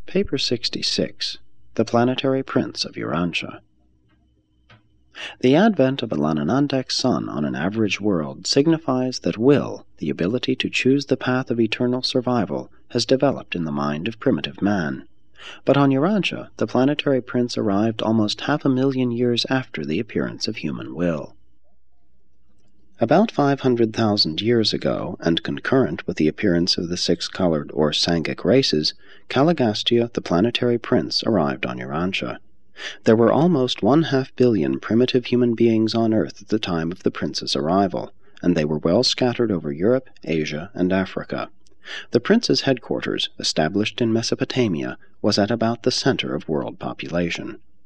Paper 66. The Planetary Prince of Urantia. The advent of a Lananandek sun on an average world signifies that will, the ability to choose the path of eternal survival, has developed in the mind of primitive man. But on Urantia, the planetary prince arrived almost 500,000 years after the appearance of human will. About 500,000 years ago, and concurrent with the appearance of the six-colored or Sangic races, Caligastia, the planetary prince, arrived on Urantia. There were almost 1/2 billion primitive human beings on Earth at the time of the prince's arrival, and they were well scattered over Europe, Asia, and Africa. The prince's headquarters, established in Mesopotamia, was at about the center of world population.